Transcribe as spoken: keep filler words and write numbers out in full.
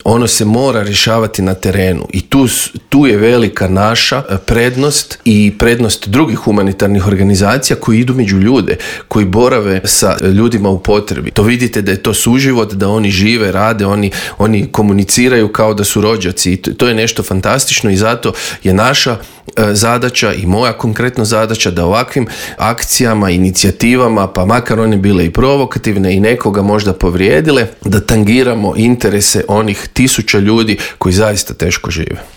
ono se mora rješavati na terenu i tu, tu je velika naša prednost i prednost drugih humanitarnih organizacija koji idu među ljude, koji borave sa ljudima u potrebi. To vidite da je to suživot, da oni žive, rade, oni, oni komuniciraju kao da su rođaci i to, to je nešto fantastično i zato je naša zadaća i moja konkretno zadaća da ovakvim akcijama, inicijativama, pa makar one bile i provokativne i nekoga možda povrijedile, da tangiramo interese onih tisuća ljudi koji zaista teško žive.